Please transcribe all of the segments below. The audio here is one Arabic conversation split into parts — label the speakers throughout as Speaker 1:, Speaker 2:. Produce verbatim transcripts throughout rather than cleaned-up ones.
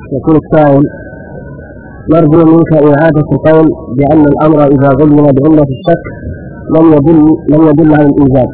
Speaker 1: يقول السائل: نرجو منك إعادة القول بأن الأمر إذا غلب بعلة الشك لم يدل لم يدل على الإيجاب.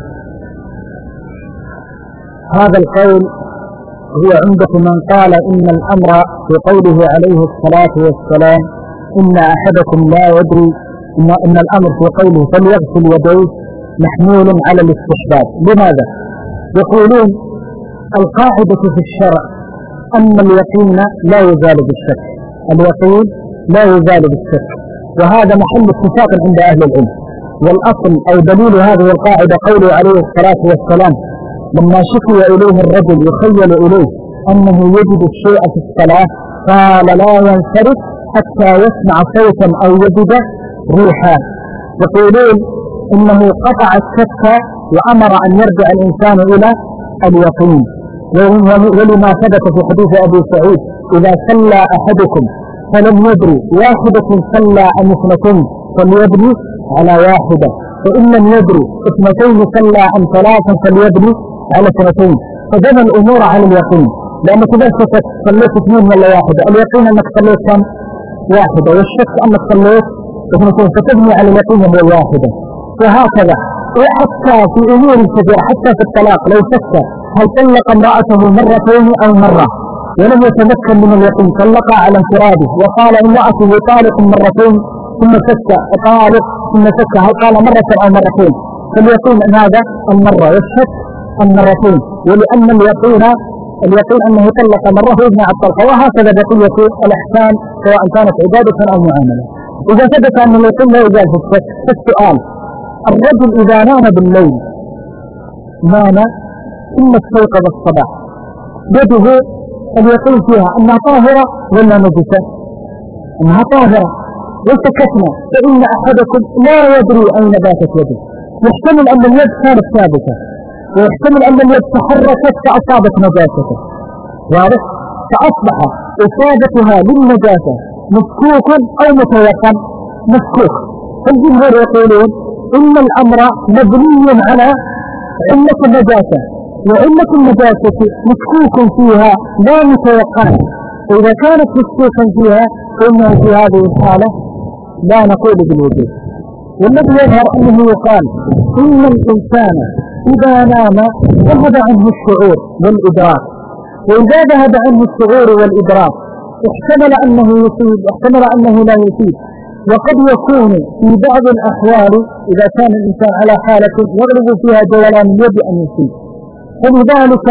Speaker 2: هذا القول هو عندكم من قال إن الأمر في قوله عليه الصلاة والسلام إن أحدكم لا يدري إن, إن الأمر في قوله فليغسل يديه محمول على الاستحباب. لماذا؟ يقولون القاعدة في الشرع أن اليقين لا يزال بالشك، اليقين لا يزال بالشك، وهذا محل اتفاق عند أهل العلم. والأصل أو دليل هذه القاعدة قوله عليه الصلاة والسلام لما شكي إليه الرجل يخيل إليه أنه يجد الشيء في الصلاة قال لا ينصرف حتى يسمع صوتا أو يجد ريحا. يقولون إنه قطع الشك وأمر أن يرجع الإنسان إلى اليقين، ولما ثبت في حديث أبي سعيد إذا صلى أحدكم فلم يدري واحدة صلى أم اثنتين فليبني على واحدة، فإن لم يدري اثنتين صلى أم ثلاثا فليبني على اثنتين، فجمع الأمور على اليقين. لأنك إذا شكت صليت اثنين ولا واحدة، اليقين أنك صليت كم؟ واحدة، والشك أنك صليت اثنتين، فتبني على اليقين هو واحدة. وهكذا وحتى في أمور كثيرة، حتى في الطلاق لو شك هل طلق امرأته مرتين أو مرة ولم يتمكن من اليقين طلق على انفراده وقال امرأته طالق مرتين ثم شك طالق ثم شك هل قال مرة أو مرتين، فاليقين أن هذا المرة والشك المرتين، ولأن اليقين اليقين أنه طلق مرة يبنى على الطلقة. وهكذا بقية الأحكام سواء كانت عبادة أو معاملة. إذا ثبت أن اليقين لا يزال في الشك، فالسؤال: الرجل إذا نام بالليل نام ثم استيقظ الصباح يده اليقين فيها أنها طاهرة ولا نجسة؟ أنها طاهرة، وسكتنا فإن أحدكم لا يدري أين باتت يده، يحتمل أن اليد كانت ثابتة ويحتمل أن اليد تحركت فأصابت نجاسته، واضح؟ فأصبح إصابتها للنجاسة مسكوك أو متيقن؟ مسكوك. فالجمهور يقولون إن الأمر مبني على علة النجاسة، وعلة النجاسة مسكوك فيها لا متيقن، وإذا كانت مسكوكا فيها فإنه في هذه الحالة لا نقول بالوجود. والذي يظهر أنه يقال إن الإنسان إذا نام ذهب عنه الشعور والإدراك، وإذا ذهب عنه الشعور والإدراك احتمل أنه يصيب احتمل أنه لا يصيب، وقد يكون في بعض الأحوال إذا كان الإنسان على حالة يغلب فيها جولان اليد أن يصيب، فلذلك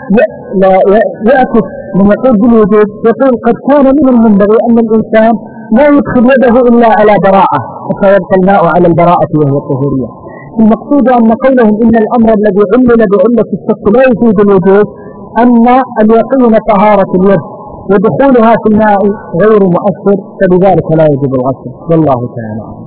Speaker 2: يأكد من يقول بالوجود يقول قد كان من المنبغي أن الإنسان لا يدخل يده إلا على براءة حتى يبقى الماء على البراءة وهي الطهورية. المقصود أن قولهم إن الأمر الذي علل بعلة الشك لا يفيد الوجود، أن اليقين طهارة اليد ودخولها في الماء غير مؤثر، فبذلك لا يجب الغسل. والله تعالى.